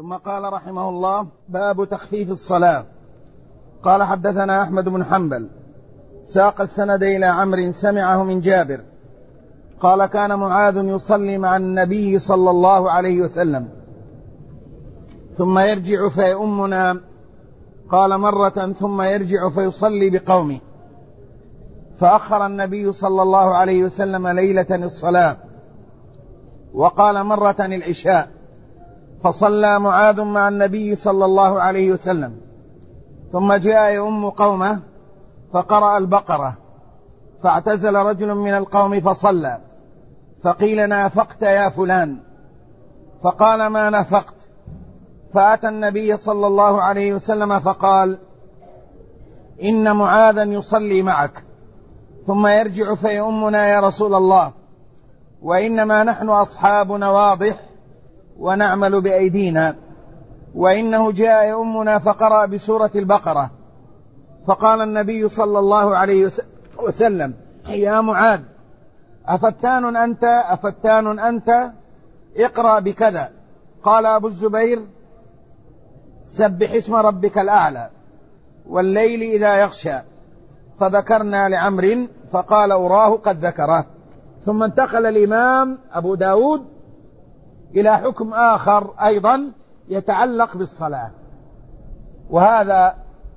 ثم قال رحمه الله: باب تخفيف الصلاة. قال: حدثنا أحمد بن حنبل ساق السند إلى عمرو سمعه من جابر قال: كان معاذ يصلي مع النبي صلى الله عليه وسلم ثم يرجع فيؤمنا. قال: مرة ثم يرجع فيصلي بقومه، فأخر النبي صلى الله عليه وسلم ليلة الصلاة، وقال مرة العشاء، فصلى معاذ مع النبي صلى الله عليه وسلم ثم جاء يؤم قومه فقرأ البقرة، فاعتزل رجل من القوم فصلى، فقيل: نافقت يا فلان؟ فقال: ما نافقت. فأتى النبي صلى الله عليه وسلم فقال: إن معاذا يصلي معك ثم يرجع فيؤمنا يا رسول الله، وإنما نحن أصحاب نواضح ونعمل بأيدينا، وإنه جاء يؤمنا فقرأ بسورة البقرة. فقال النبي صلى الله عليه وسلم: يا معاذ، أفتان أنت؟ اقرأ بكذا. قال أبو الزبير: سبح اسم ربك الأعلى والليل إذا يغشى. فذكرنا لعمر فقال: أراه قد ذكره. ثم انتقل الإمام أبو داود إلى حكم آخر أيضا يتعلق بالصلاة، وهذا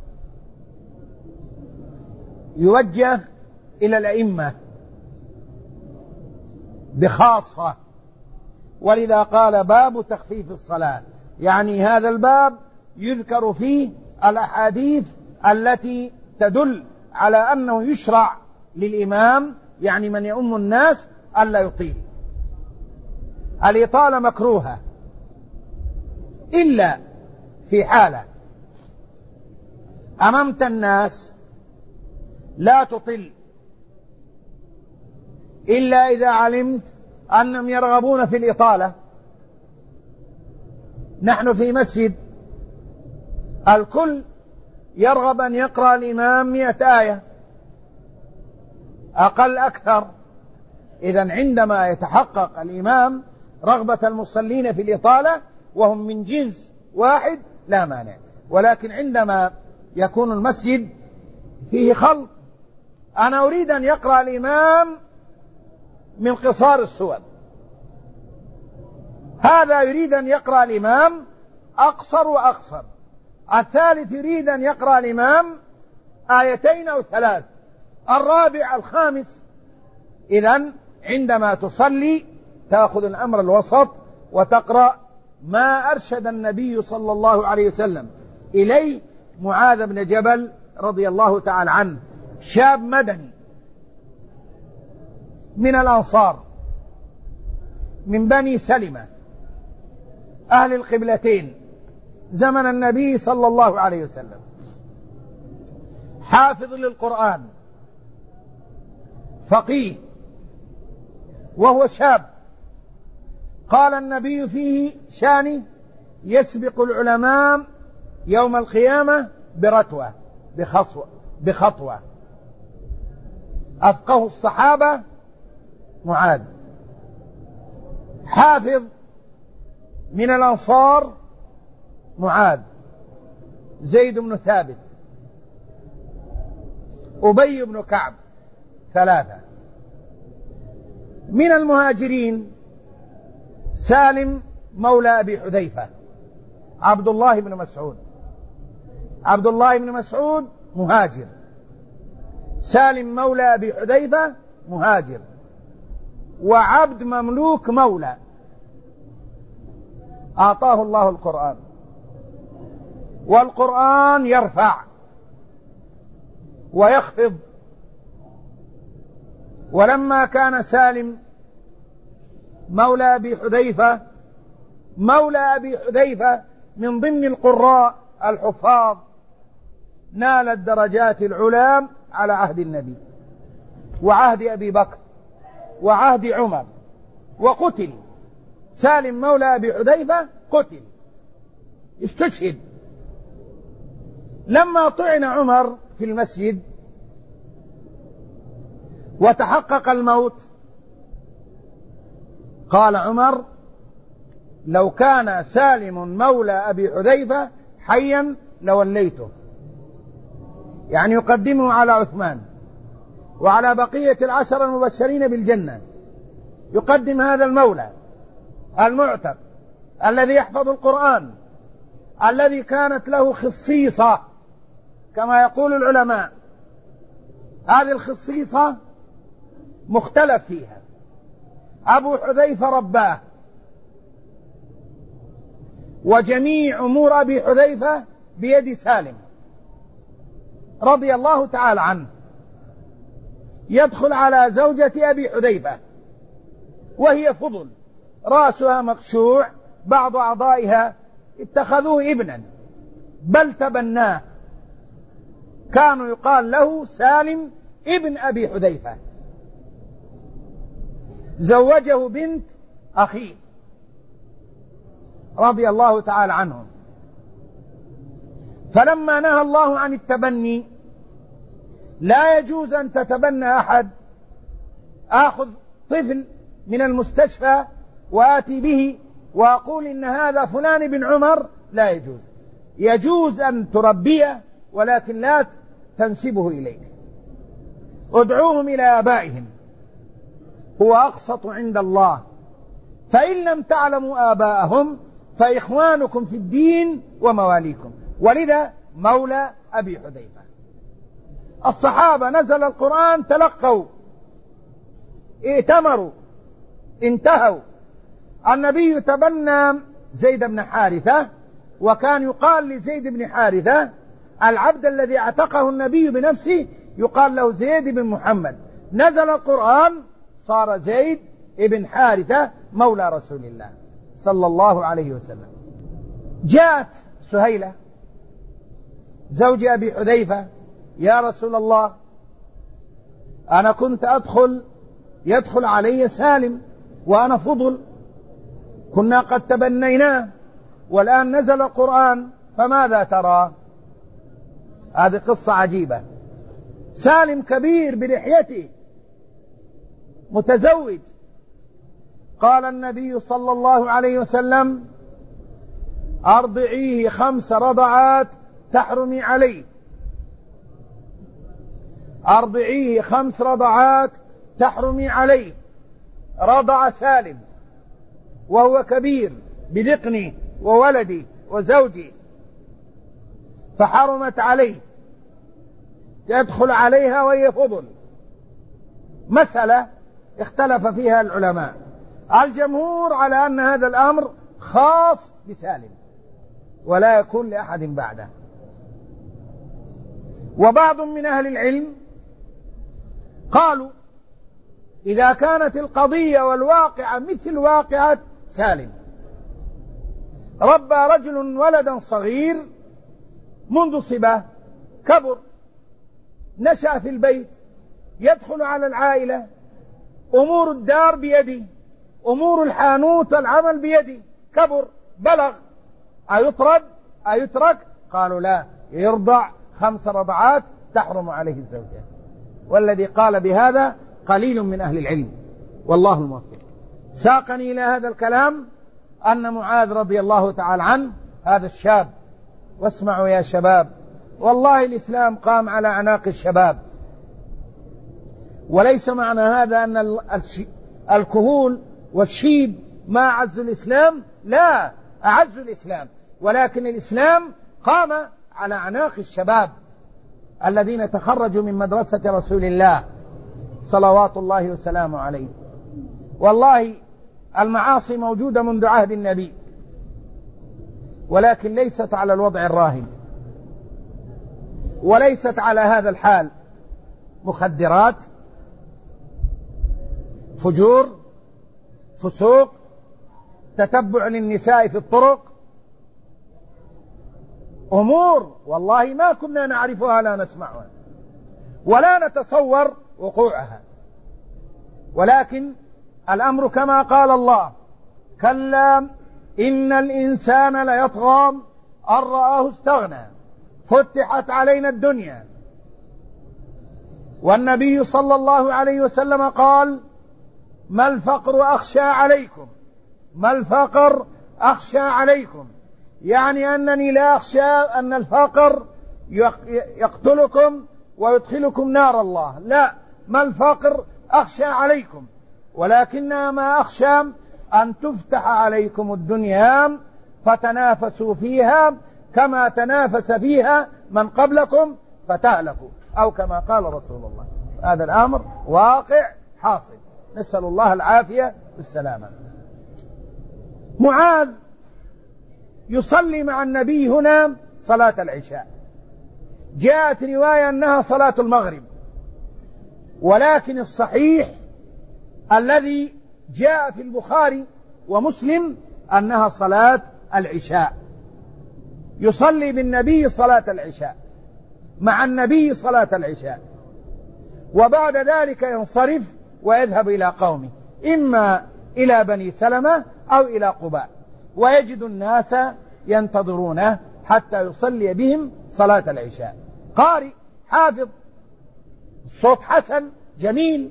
يوجه إلى الأئمة بخاصة، ولذا قال: باب تخفيف الصلاة، يعني هذا الباب يذكر فيه الأحاديث التي تدل على أنه يشرع للإمام، يعني من يؤم الناس، ألا يطيل. الإطالة مكروهة إلا في حالة: أممت الناس لا تطل إلا إذا علمت أنهم يرغبون في الإطالة. نحن في مسجد الكل يرغب أن يقرأ الإمام 100 آية أقل أكثر. إذن عندما يتحقق الإمام رغبة المصلين في الإطالة وهم من جنس واحد لا مانع، ولكن عندما يكون المسجد فيه خلط، أنا أريد أن يقرأ الإمام من قصار السور، هذا يريد أن يقرأ الإمام أقصر وأقصر، الثالث يريد أن يقرأ الإمام 2 أو 3، الرابع الخامس. إذن عندما تصلي تأخذ الأمر الوسط وتقرأ ما أرشد النبي صلى الله عليه وسلم إليه معاذ بن جبل رضي الله تعالى عنه، شاب مدني من الأنصار من بني سلمة أهل القبلتين زمن النبي صلى الله عليه وسلم، حافظ للقرآن، فقيه، وهو شاب. قال النبي فيه شانه: يسبق العلماء يوم القيامة برتوة بخطوة. أفقه الصحابة معاذ، حافظ من الأنصار معاذ، زيد بن ثابت، أبي بن كعب، 3. من المهاجرين سالم مولى أبي حذيفة، عبد الله بن مسعود. عبد الله بن مسعود مهاجر، سالم مولى أبي حذيفة مهاجر، وعبد مملوك مولى. أعطاه الله القرآن، والقرآن يرفع ويخفض. ولما كان سالم مولى أبي حذيفة من ضمن القراء الحفاظ، نال الدرجات العلام على عهد النبي وعهد أبي بكر وعهد عمر، وقتل. سالم مولى أبي حذيفة قتل، استشهد. لما طعن عمر في المسجد وتحقق الموت، قال عمر: لو كان سالم مولى أبي حذيفة حيا لوليته، يعني يقدمه على عثمان وعلى بقية العشر المبشرين بالجنة، يقدم هذا المولى المعتق الذي يحفظ القرآن، الذي كانت له خصيصة كما يقول العلماء. هذه الخصيصة مختلف فيها، أبو حذيفة رباه، وجميع أمور أبي حذيفة بيد سالم رضي الله تعالى عنه. يدخل على زوجة أبي حذيفة وهي فضل، رأسها مقشوع، بعض أعضائها اتخذوه ابنا بل تبناه، كانوا يقال له سالم ابن أبي حذيفة. زوجه بنت أخيه رضي الله تعالى عنهم. فلما نهى الله عن التبني، لا يجوز أن تتبنى أحد، آخذ طفل من المستشفى وآتي به وأقول إن هذا فلان بن عمر، لا يجوز. يجوز أن تربيه ولكن لا تنسبه إليك. ادعوهم إلى آبائهم، هو أقسط عند الله. فإن لم تعلموا آباءهم فإخوانكم في الدين ومواليكم. ولذا مولى أبي حذيفة. الصحابة نزل القرآن، تلقوا، ائتمروا، انتهوا. النبي تبنى زيد بن حارثة، وكان يقال لزيد بن حارثة العبد الذي اعتقه النبي بنفسه يقال له زيد بن محمد. نزل القرآن صار زيد بن حارثة مولى رسول الله صلى الله عليه وسلم. جاءت سهيلة زوج أبي حذيفة: يا رسول الله، أنا كنت يدخل علي سالم وأنا فضل، كنا قد تبنيناه والآن نزل القرآن، فماذا ترى؟ هذه قصة عجيبة. سالم كبير بلحيته متزوج. قال النبي صلى الله عليه وسلم: أرضعيه 5 رضعات تحرمي عليه، أرضعيه 5 رضعات تحرمي عليه. رضع سالم وهو كبير بذقني وولدي وزوجي، فحرمت عليه، يدخل عليها وهي فضل. مسألة اختلف فيها العلماء. الجمهور على أن هذا الأمر خاص بسالم ولا يكون لأحد بعده، وبعض من أهل العلم قالوا إذا كانت القضية والواقعة مثل واقعة سالم، ربى رجل ولدا صغير منذ صباه، كبر، نشأ في البيت، يدخل على العائلة، أمور الدار بيدي، أمور الحانوت العمل بيدي، كبر، بلغ، أيطرد أيترك؟ قالوا لا، يرضع 5 رضعات تحرم عليه الزوجة. والذي قال بهذا قليل من أهل العلم، والله الموفق. ساقني إلى هذا الكلام أن معاذ رضي الله تعالى عنه، هذا الشاب، واسمعوا يا شباب، والله الإسلام قام على أعناق الشباب، وليس معنى هذا أن الكهول والشيب ما أعز الإسلام، لا، أعز الإسلام، ولكن الإسلام قام على أعناق الشباب الذين تخرجوا من مدرسة رسول الله صلوات الله وسلامه عليه. والله المعاصي موجودة منذ عهد النبي، ولكن ليست على الوضع الراهن، وليست على هذا الحال. مخدرات، فجور، فسوق، تتبع للنساء في الطرق، أمور والله ما كنا نعرفها، لا نسمعها ولا نتصور وقوعها. ولكن الأمر كما قال الله: كلا إن الإنسان ليطغى أن رآه استغنى. فتحت علينا الدنيا، والنبي صلى الله عليه وسلم قال: ما الفقر أخشى عليكم، ما الفقر أخشى عليكم، يعني أنني لا أخشى أن الفقر يقتلكم ويدخلكم نار الله، لا، ما الفقر أخشى عليكم، ولكن ما أخشى أن تفتح عليكم الدنيا فتنافسوا فيها كما تنافس فيها من قبلكم فتهلكوا، أو كما قال رسول الله. هذا الأمر واقع حاصل، نسأل الله العافية والسلامة. معاذ يصلي مع النبي هنا صلاة العشاء، جاءت رواية أنها صلاة المغرب، ولكن الصحيح الذي جاء في البخاري ومسلم أنها صلاة العشاء، يصلي بالنبي صلاة العشاء، مع النبي صلاة العشاء، وبعد ذلك ينصرف ويذهب إلى قومه، إما إلى بني سلمة أو إلى قباء، ويجد الناس ينتظرونه حتى يصلي بهم صلاة العشاء. قارئ حافظ، الصوت حسن جميل،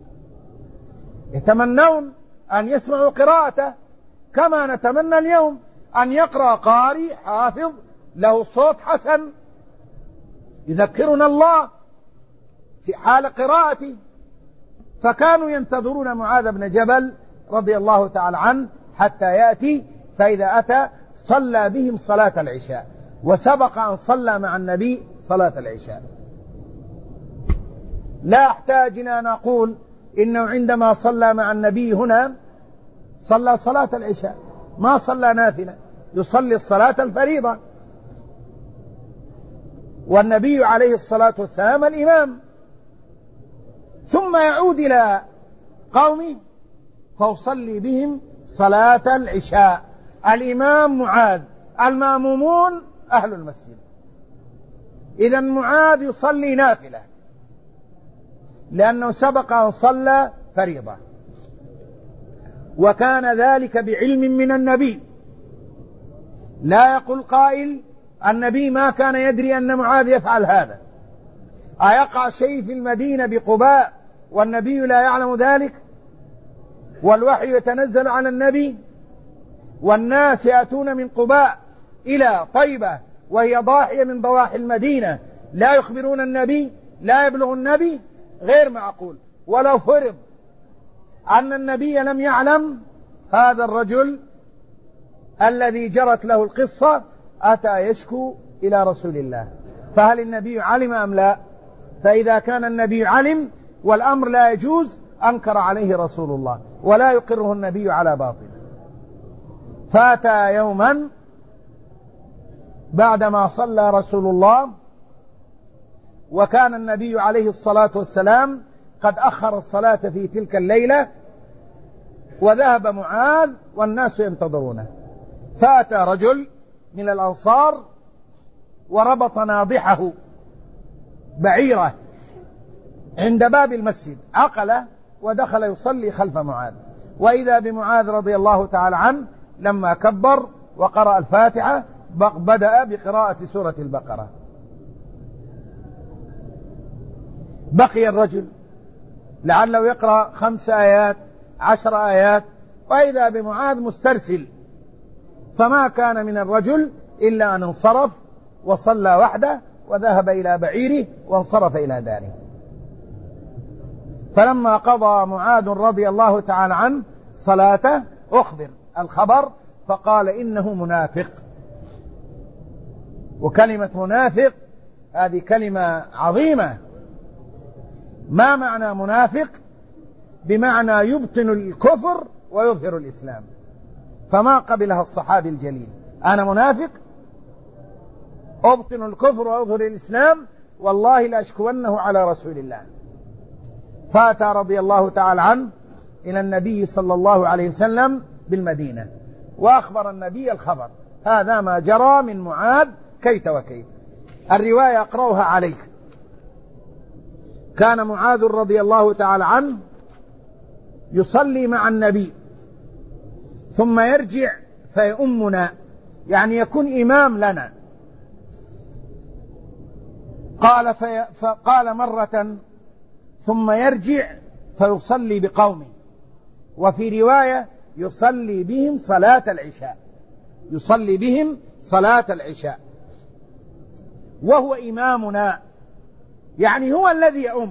يتمنون أن يسمعوا قراءته كما نتمنى اليوم أن يقرأ قارئ حافظ له صوت حسن يذكرنا الله في حال قراءته. فكانوا ينتظرون معاذ بن جبل رضي الله تعالى عنه حتى يأتي، فإذا أتى صلى بهم صلاة العشاء، وسبق أن صلى مع النبي صلاة العشاء. لا أحتاج أن أقول إنه عندما صلى مع النبي هنا صلى صلاة العشاء، ما صلى نافلة، يصلي الصلاة الفريضة، والنبي عليه الصلاة والسلام الإمام، ثم يعود إلى قومه فيصلي بهم صلاة العشاء. الإمام معاذ، المأمومون أهل المسجد. إذا معاذ يصلي نافلة لأنه سبق أن صلى فريضة، وكان ذلك بعلم من النبي. لا يقول قائل النبي ما كان يدري أن معاذ يفعل هذا، أيقع شيء في المدينة بقباء والنبي لا يعلم ذلك، والوحي يتنزل على النبي، والناس يأتون من قباء إلى طيبة وهي ضاحية من ضواحي المدينة، لا يخبرون النبي، لا يبلغ النبي؟ غير معقول. ولو فرض أن النبي لم يعلم، هذا الرجل الذي جرت له القصة أتى يشكو إلى رسول الله، فهل النبي علم أم لا؟ فإذا كان النبي علم والأمر لا يجوز أنكر عليه رسول الله، ولا يقره النبي على باطل. فأتى يوما بعدما صلى رسول الله، وكان النبي عليه الصلاة والسلام قد أخر الصلاة في تلك الليلة، وذهب معاذ والناس ينتظرونه. فأتى رجل من الأنصار وربط ناضحه بعيره عند باب المسجد، عقله ودخل يصلي خلف معاذ، وإذا بمعاذ رضي الله تعالى عنه لما كبر وقرأ الفاتحة بدأ بقراءة سورة البقرة. بقي الرجل لعله يقرأ 5 آيات 10 آيات، وإذا بمعاذ مسترسل، فما كان من الرجل إلا أن انصرف وصلى وحده وذهب إلى بعيره وانصرف إلى داره. فلما قضى معاذ رضي الله تعالى عنه صلاته أخبر الخبر فقال إنه منافق. وكلمة منافق هذه كلمة عظيمة. ما معنى منافق؟ بمعنى يبطن الكفر ويظهر الإسلام، فما قبلها الصحابي الجليل. أنا منافق أبطن الكفر ويظهر الإسلام، والله لأشكونه على رسول الله. فأتى رضي الله تعالى عنه إلى النبي صلى الله عليه وسلم بالمدينة، وأخبر النبي الخبر، هذا ما جرى من معاذ كيت وكيت. الرواية أقرأها عليك. كان معاذ رضي الله تعالى عنه يصلي مع النبي ثم يرجع فيؤمنا، يعني يكون إمام لنا. فقال مرة ثم يرجع فيصلي بقومه، وفي رواية يصلي بهم صلاة العشاء، يصلي بهم صلاة العشاء وهو إمامنا، يعني هو الذي يؤم.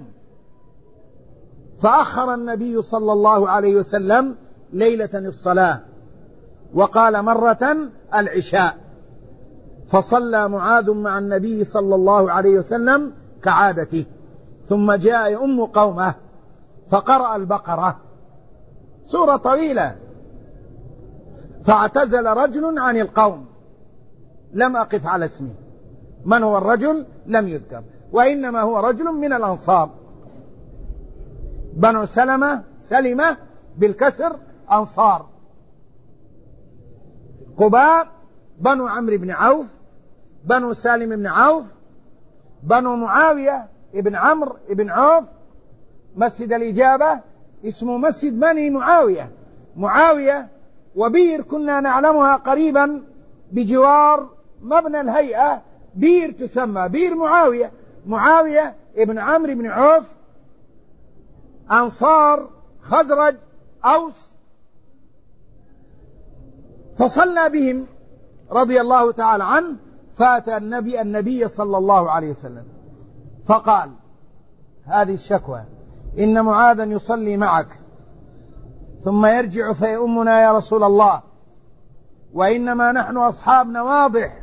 فأخر النبي صلى الله عليه وسلم ليلة الصلاة وقال مرة العشاء، فصلى معاذ مع النبي صلى الله عليه وسلم كعادته، ثم جاء يؤم قومه فقرأ البقرة، سورة طويلة، فاعتزل رجل عن القوم، لم أقف على اسمه، من هو الرجل لم يذكر، وإنما هو رجل من الأنصار، بنو سلمة بالكسر أنصار، قباء بنو عمرو بن عوف، بنو سالم بن عوف، بنو معاوية ابن عمرو ابن عوف. مسجد الإجابة اسمه مسجد بني معاوية وبير كنا نعلمها قريبا بجوار مبنى الهيئة، بير تسمى بير معاوية ابن عمرو بن عوف، أنصار خزرج أوس. فصلى بهم رضي الله تعالى عنه، فأتى النبي صلى الله عليه وسلم فقال هذه الشكوى، إن معاذا يصلي معك ثم يرجع فيؤمنا يا رسول الله، وإنما نحن أصحاب نواضح،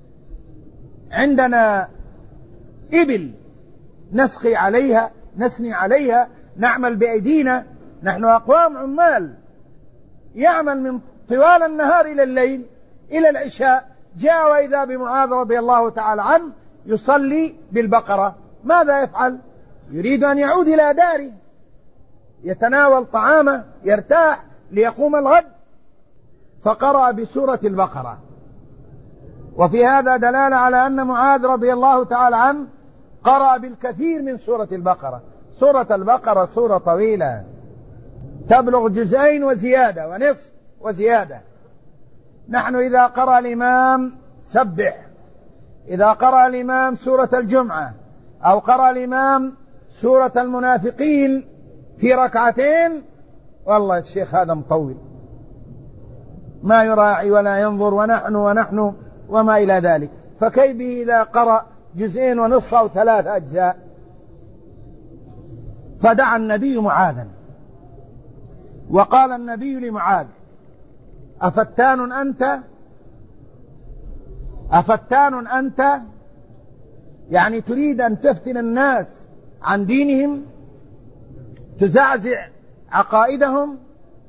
عندنا إبل نسقي عليها نسني عليها، نعمل بأيدينا، نحن أقوام عمال، يعمل من طوال النهار إلى الليل إلى العشاء. جاء وإذا بمعاذ رضي الله تعالى عنه يصلي بالبقرة، ماذا يفعل؟ يريد أن يعود إلى داره، يتناول طعامه، يرتاح ليقوم الغد، فقرأ بسورة البقرة. وفي هذا دلالة على أن معاذ رضي الله تعالى عنه قرأ بالكثير من سورة البقرة. سورة البقرة سورة طويلة تبلغ جزئين وزيادة ونصف وزيادة. نحن إذا قرأ الإمام سبح، إذا قرأ الإمام سورة الجمعة أو قرأ الإمام سورة المنافقين في ركعتين، والله الشيخ هذا مطول، ما يراعي ولا ينظر، ونحن وما إلى ذلك، فكيف إذا قرأ جزئين ونصف أو 3 أجزاء؟ فدعا النبي معاذا وقال النبي لمعاذ أفتان أنت، يعني تريد أن تفتن الناس عن دينهم، تزعزع عقائدهم،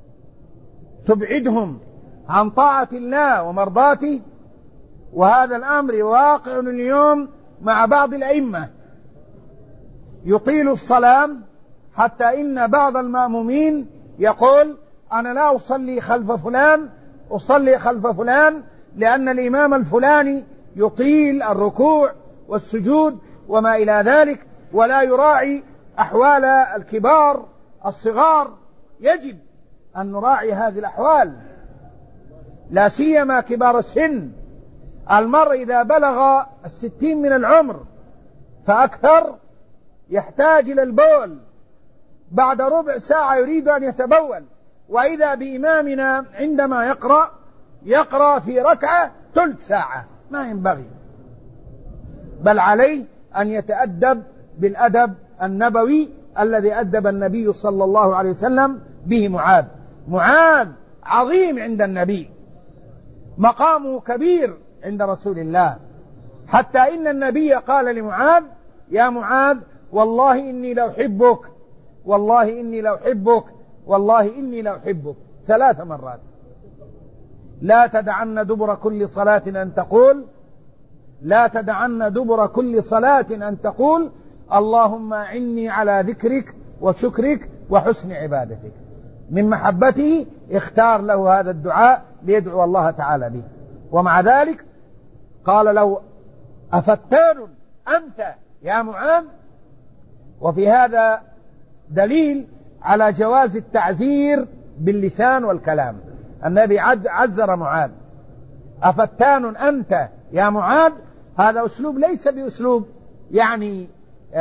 تبعدهم عن طاعة الله ومرضاته. وهذا الأمر واقع اليوم مع بعض الأئمة، يطيل الصلاة حتى إن بعض المأمومين يقول أنا لا أصلي خلف فلان، أصلي خلف فلان لأن الإمام الفلاني يطيل الركوع والسجود وما إلى ذلك، ولا يراعي أحوال الكبار الصغار. يجب أن نراعي هذه الأحوال، لا سيما كبار السن. المرء إذا بلغ 60 من العمر فأكثر يحتاج إلى البول، بعد ربع ساعة يريد أن يتبول، وإذا بإمامنا عندما يقرأ في ركعة ثلث ساعة، ما ينبغي، بل عليه أن يتأدب بالأدب النبوي الذي أدب النبي صلى الله عليه وسلم به معاذ عظيم عند النبي، مقامه كبير عند رسول الله، حتى إن النبي قال لمعاذ يا معاذ والله إني لأحبك، والله إني لأحبك، والله إني لأحبك 3 مرات. لا تدعن دبر كل صلاة أن تقول، لا تدعن دبر كل صلاة أن تقول اللهم أعني على ذكرك وشكرك وحسن عبادتك. من محبته اختار له هذا الدعاء ليدعو الله تعالى به. ومع ذلك قال له أفتان أنت يا معاذ. وفي هذا دليل على جواز التعزير باللسان والكلام. النبي عزر معاذ، أفتان أنت يا معاذ، هذا أسلوب ليس بأسلوب يعني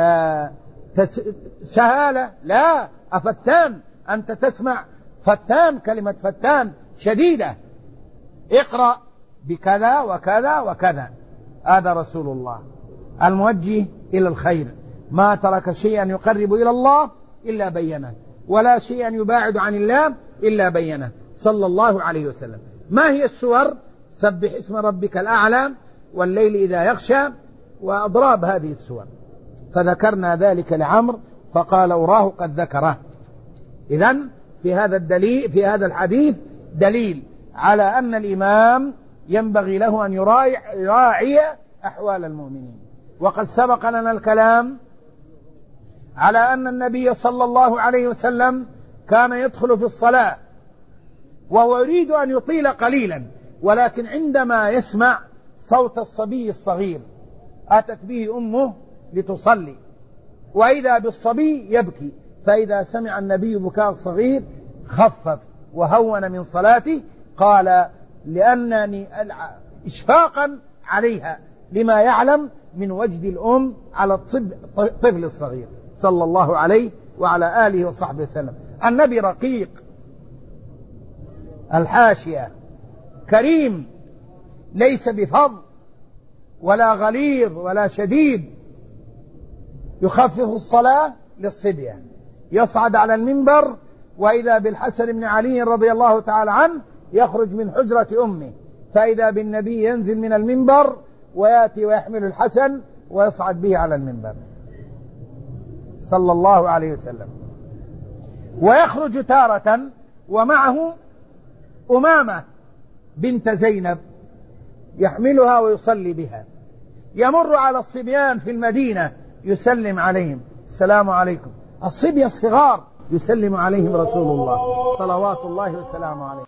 سهالة، لا، أفتان، أنت تسمع فتان، كلمة فتان شديدة. اقرأ بكذا وكذا وكذا. هذا رسول الله الموجه إلى الخير، ما ترك شيئا يقرب إلى الله إلا بينه، ولا شيئا يباعد عن الله إلا بينه صلى الله عليه وسلم. ما هي السور؟ سبح اسم ربك الأعلى، والليل إذا يغشى، وأضراب هذه السور. فذكرنا ذلك لعمرو فقال أراه قد ذكره. إذن في هذا الحديث دليل على أن الإمام ينبغي له أن يراعي أحوال المؤمنين. وقد سبق لنا الكلام على أن النبي صلى الله عليه وسلم كان يدخل في الصلاة وهو يريد أن يطيل قليلا، ولكن عندما يسمع صوت الصبي الصغير أتت به أمه لتصلي، وإذا بالصبي يبكي، فإذا سمع النبي بكاء الصغير خفف وهون من صلاته. قال لأنني إشفاقا عليها لما يعلم من وجد الأم على الطفل الصغير صلى الله عليه وعلى آله وصحبه وسلم. النبي رقيق الحاشية كريم، ليس بفظ ولا غليظ ولا شديد، يخفف الصلاة للصبية، يصعد على المنبر وإذا بالحسن بن علي رضي الله تعالى عنه يخرج من حجرة أمه، فإذا بالنبي ينزل من المنبر ويأتي ويحمل الحسن ويصعد به على المنبر صلى الله عليه وسلم. ويخرج تارة ومعه أمامة بنت زينب يحملها ويصلي بها، يمر على الصبيان في المدينة يسلم عليهم السلام عليكم. الصبية الصغار يسلم عليهم رسول الله صلوات الله وسلامه عليه.